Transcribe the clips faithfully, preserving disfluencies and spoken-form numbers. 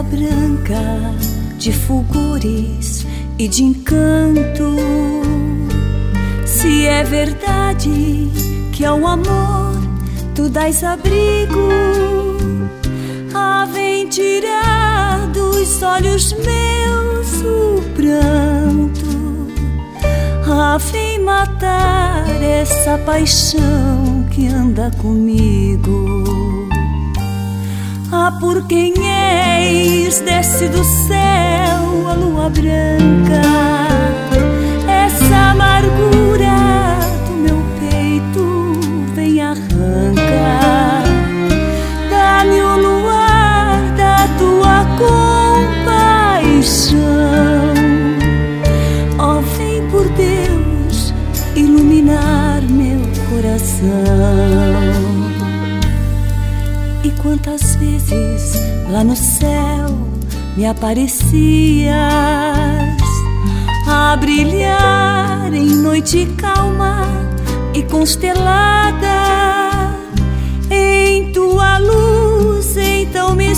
branca de fulgores e de encanto. Se é verdade que ao amor tu dás abrigo, ah, vem tirar dos olhos meus o pranto, ah, vem matar essa paixão que anda comigo. Ah, por quem és, desce do céu a lua branca, essa amargura do meu peito vem arranca. Dá-me o luar da tua compaixão, ó, vem por Deus iluminar meu coração. E quantas vezes lá no céu me aparecias, a brilhar em noite calma e constelada. Em tua luz então me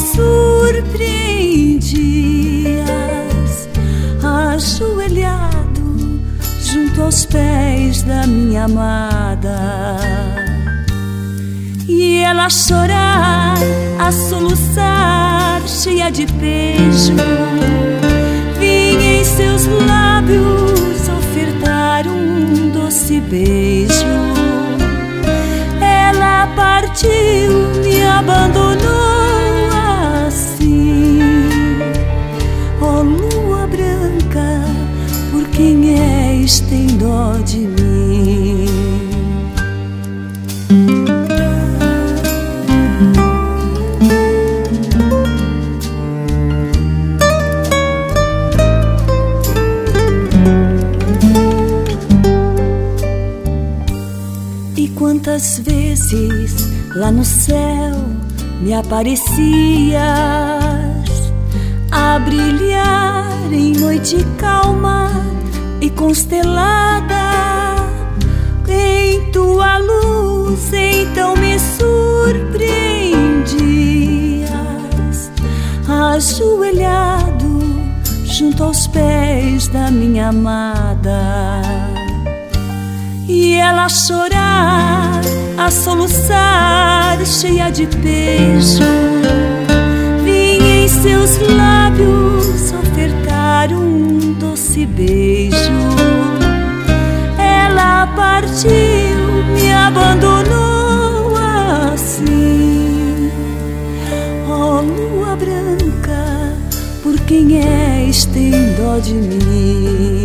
surpreendias, ajoelhado junto aos pés da minha amada. E ela a chorar, a soluçar, cheia de beijo, vinha em seus lábios ofertar um doce beijo. Ela partiu, me abandonou assim. Ó, lua branca, por quem és, tem dó de mim. Quantas vezes lá no céu me aparecias, a brilhar em noite calma e constelada. Em tua luz então me surpreendias, ajoelhado junto aos pés da minha amada. E ela a chorar, a soluçar, cheia de beijo, vinha em seus lábios ofertar um doce beijo. Ela partiu, me abandonou assim. Ó, lua branca, por quem és, tem dó de mim.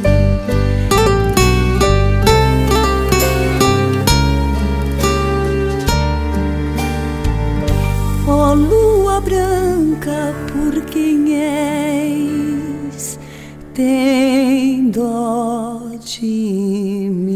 Ó, lua branca, por quem és, tem dó de mim.